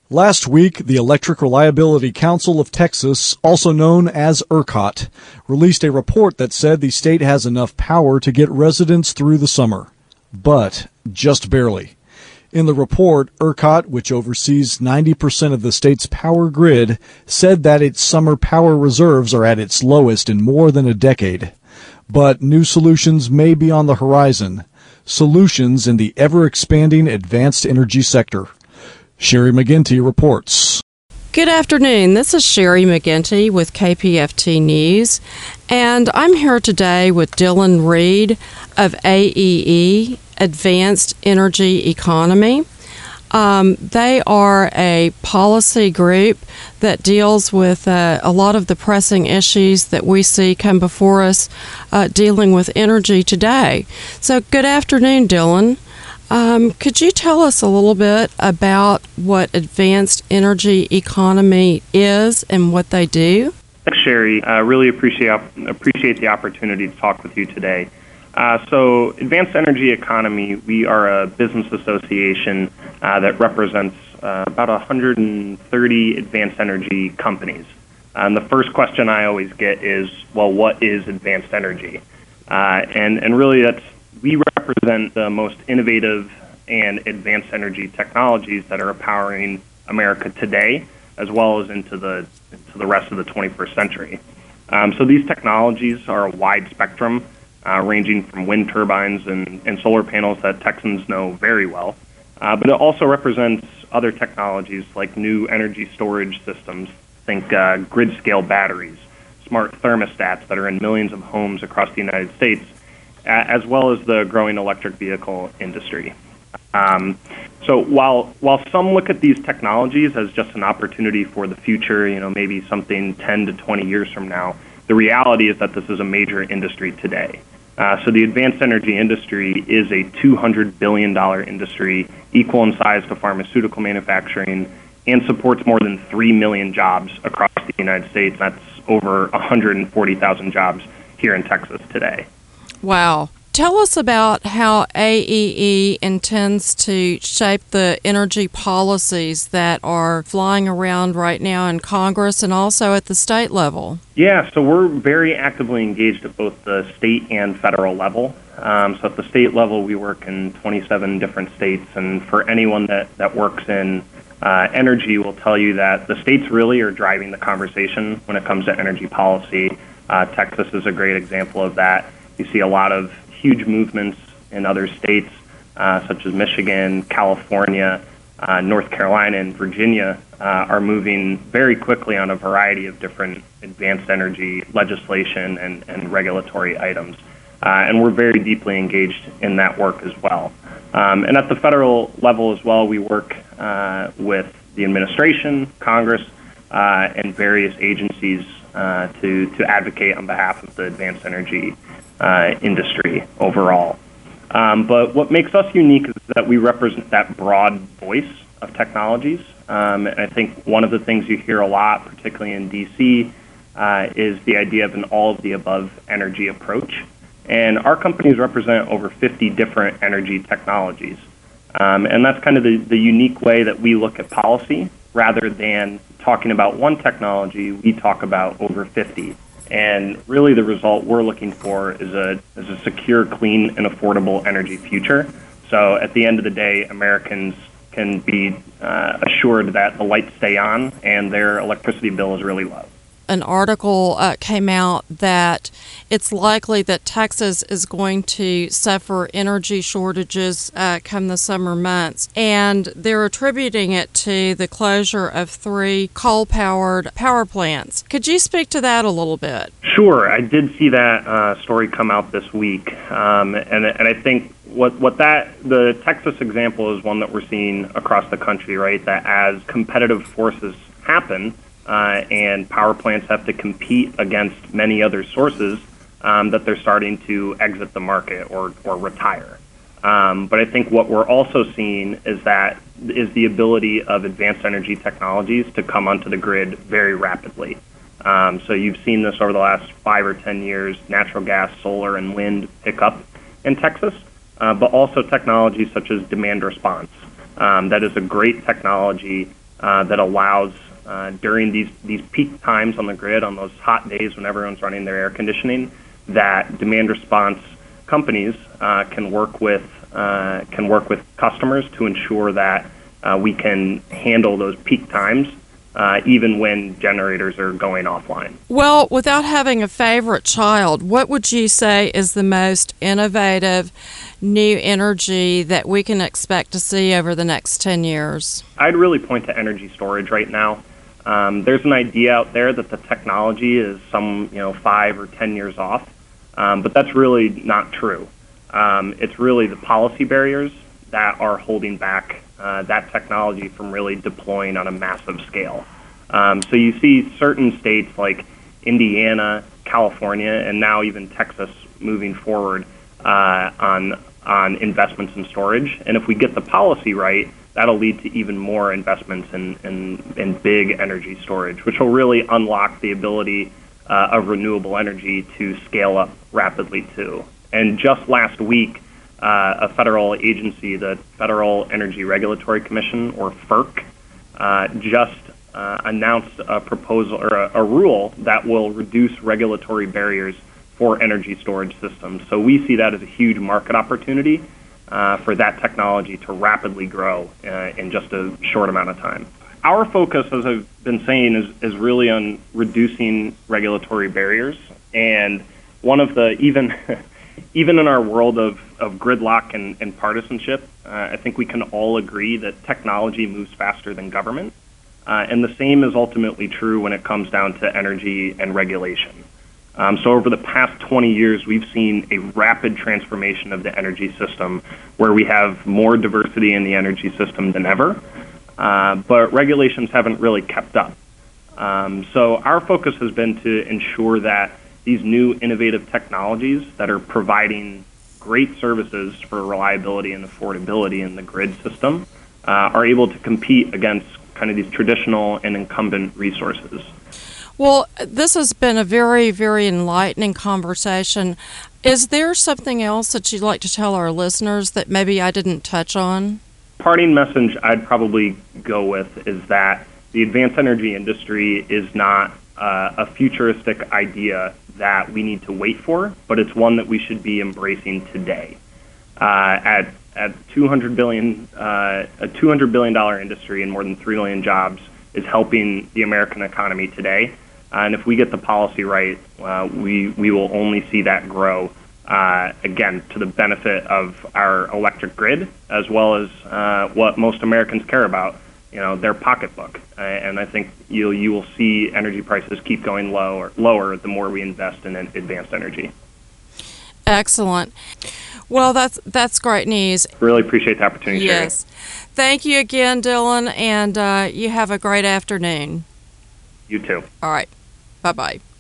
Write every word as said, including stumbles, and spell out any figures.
Last week, the Electric Reliability Council of Texas, also known as ERCOT, released a report that said the state has enough power to get residents through the summer. But just barely. In the report, ERCOT, which oversees ninety percent of the state's power grid, said that its summer power reserves are at its lowest in more than a decade. But new solutions may be on the horizon. Solutions in the ever-expanding advanced energy sector. Sherry McGinty reports. Good afternoon. This is Sherry McGinty with K P F T News, and I'm here today with Dylan Reed of A E E, Advanced Energy Economy. Um, they are a policy group that deals with uh, a lot of the pressing issues that we see come before us uh, dealing with energy today. So good afternoon, Dylan. Um, could you tell us a little bit about what Advanced Energy Economy is and what they do? Thanks, Sherry. I uh, really appreciate appreciate the opportunity to talk with you today. Uh, so, Advanced Energy Economy, we are a business association uh, that represents uh, about one hundred thirty advanced energy companies. And the first question I always get is, well, what is advanced energy? Uh, and and really, that's we represent the most innovative and advanced energy technologies that are powering America today, as well as into the into the rest of the twenty-first century. Um, so these technologies are a wide spectrum, uh, ranging from wind turbines and, and solar panels that Texans know very well, uh, but it also represents other technologies like new energy storage systems. Think uh, grid-scale batteries, smart thermostats that are in millions of homes across the United States, as well as the growing electric vehicle industry. Um, so while while some look at these technologies as just an opportunity for the future, you know, maybe something ten to twenty years from now, the reality is that this is a major industry today. Uh, so the advanced energy industry is a two hundred billion dollars industry, equal in size to pharmaceutical manufacturing, and supports more than three million jobs across the United States. That's over one hundred forty thousand jobs here in Texas today. Wow. Tell us about how A E E intends to shape the energy policies that are flying around right now in Congress and also at the state level. Yeah, so we're very actively engaged at both the state and federal level. Um, so at the state level, we work in twenty-seven different states, and for anyone that, that works in uh, energy will tell you that the states really are driving the conversation when it comes to energy policy. Uh, Texas is a great example of that. You see a lot of huge movements in other states, uh, such as Michigan, California, uh, North Carolina, and Virginia, uh, are moving very quickly on a variety of different advanced energy legislation and, and regulatory items. Uh, and we're very deeply engaged in that work as well. Um, and at the federal level as well, we work uh, with the administration, Congress, uh, and various agencies uh, to, to advocate on behalf of the advanced energy Uh, industry overall. Um, but what makes us unique is that we represent that broad voice of technologies. Um, and I think one of the things you hear a lot, particularly in D C, uh, is the idea of an all-of-the-above energy approach. And our companies represent over fifty different energy technologies. Um, and that's kind of the, the unique way that we look at policy. Rather than talking about one technology, we talk about over fifty. And really the result we're looking for is a is a secure, clean, and affordable energy future. So at the end of the day, Americans can be uh, assured that the lights stay on and their electricity bill is really low. An article uh, came out that it's likely that Texas is going to suffer energy shortages uh, come the summer months, and they're attributing it to the closure of three coal-powered power plants. Could you speak to that a little bit? Sure. I did see that uh, story come out this week, um, and and I think what what that the Texas example is one that we're seeing across the country, right? That as competitive forces happen, Uh, and power plants have to compete against many other sources, um, that they're starting to exit the market or, or retire. Um, but I think what we're also seeing is that is the ability of advanced energy technologies to come onto the grid very rapidly. Um, so you've seen this over the last five or ten years, natural gas, solar, and wind pick up in Texas, uh, but also technologies such as demand response. Um, that is a great technology uh, that allows uh, during these, these peak times on the grid, on those hot days when everyone's running their air conditioning, that demand response companies uh, can work with uh, can work with customers to ensure that uh, we can handle those peak times uh, even when generators are going offline. Well, without having a favorite child, what would you say is the most innovative new energy that we can expect to see over the next ten years? I'd really point to energy storage right now. Um, there's an idea out there that the technology is some, you know, five or ten years off, um, but that's really not true. Um, it's really the policy barriers that are holding back uh, that technology from really deploying on a massive scale. Um, so you see certain states like Indiana, California, and now even Texas moving forward uh, on on investments in storage. And if we get the policy right, that'll lead to even more investments in, in, in big energy storage, which will really unlock the ability uh, of renewable energy to scale up rapidly too. And just last week, uh, a federal agency, the Federal Energy Regulatory Commission, or FERC, uh, just uh, announced a proposal or a, a rule that will reduce regulatory barriers for energy storage systems. So we see that as a huge market opportunity uh, for that technology to rapidly grow uh, in just a short amount of time. Our focus, as I've been saying, is, is really on reducing regulatory barriers. And one of the, even even in our world of, of gridlock and, and partisanship, uh, I think we can all agree that technology moves faster than government. Uh, and the same is ultimately true when it comes down to energy and regulation. Um, so over the past twenty years, we've seen a rapid transformation of the energy system where we have more diversity in the energy system than ever, uh, but regulations haven't really kept up. Um, so our focus has been to ensure that these new innovative technologies that are providing great services for reliability and affordability in the grid system uh, are able to compete against kind of these traditional and incumbent resources. Well, this has been a very, very enlightening conversation. Is there something else that you'd like to tell our listeners that maybe I didn't touch on? Parting message I'd probably go with is that the advanced energy industry is not uh, a futuristic idea that we need to wait for, but it's one that we should be embracing today. Uh, at at two hundred billion dollars, uh, a two hundred billion dollars industry and more than three million jobs is helping the American economy today. Uh, and if we get the policy right, uh, we, we will only see that grow, uh, again, to the benefit of our electric grid, as well as uh, what most Americans care about, you know, their pocketbook. Uh, and I think you you will see energy prices keep going low or lower the more we invest in advanced energy. Excellent. Well, that's that's great news. Really appreciate the opportunity. Yes. Sharing. Thank you again, Dylan, and uh, you have a great afternoon. You too. All right. Bye-bye.